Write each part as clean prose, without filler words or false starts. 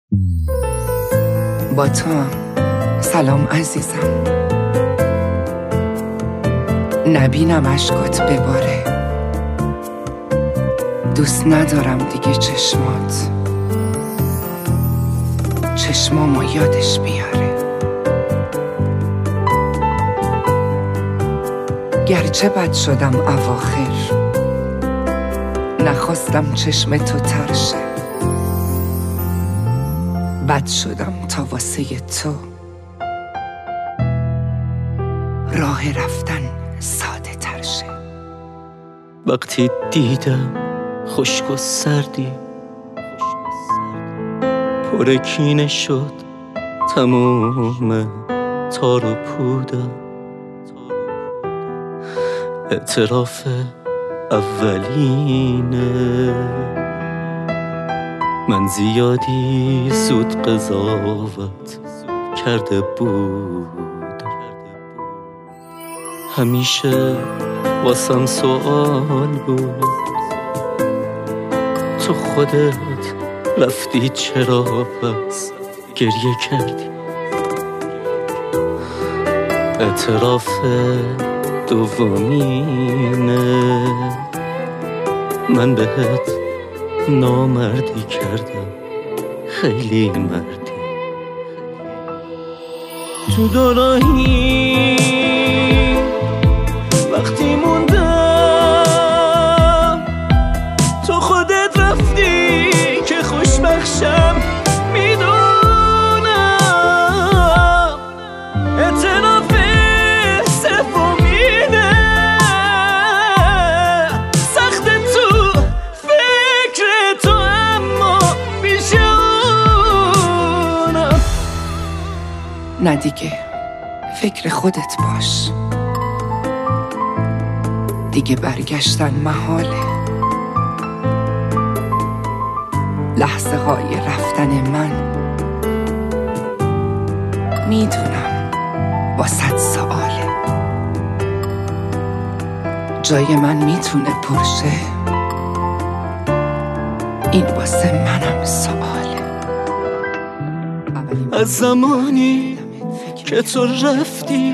با تو سلام عزیزم، نبینم اشکات بباره، دوست ندارم دیگه چشمامو یادش بیاره. گرچه بد شدم اواخر، نخواستم چشم تو ترشه، بد شدم تا واسه تو راه رفتن ساده تر شه. وقتی دیدم خشک و سردی پر کینه شد تموم تار و پودم، اعتراف اولینه من زیادی زود قضاوت کرده بود. همیشه واسم سوال بود تو خودت رفتی چرا بس گریه کردی. اعتراف دومینه من بهت نامردی کردم، خیلی مردی. تو دوراهی وقتی موندم تو خودت رفتی که خوشبخشم میدونم. اعتراف سومینه سخت تو فکر تو اما بیشونم. نه دیگه فکر خودت باش، دیگه برگشتن محاله. لحظه های رفتن من میدونم با 100 سواله، جای من میتونه پرشه، این واسه منم سواله. از زمانی که تو رفتی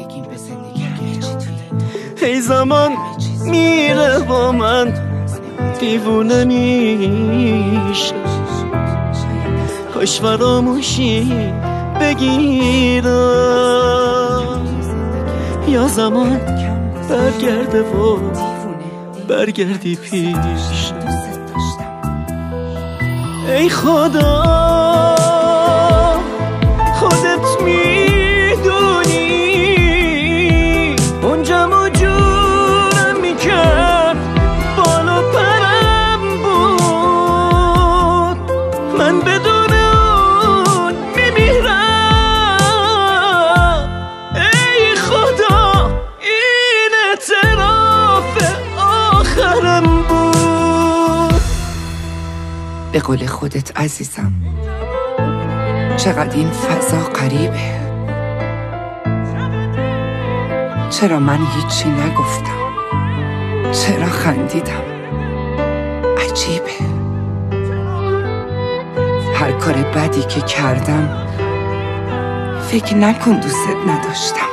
هی زمان میره با من دیوونه میشه، کاش فراموشی بگیرم یا زمان برگرده و برگردی پیش. ای خدا خودت میدونی اونجا جورم میکرد بالا پرم بود، من بدون اون میمیرم. ای خدا این اعتراف آخرم بود. به قول خودت عزیزم، چقدر این فضا غریبه، چرا من هیچی نگفتم، چرا خندیدم، عجیبه. هر کار بدی که کردم فکر نکن دوست نداشتم،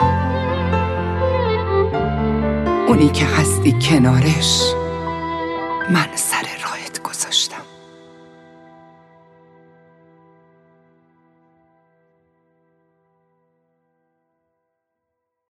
اونی که هستی کنارش من سر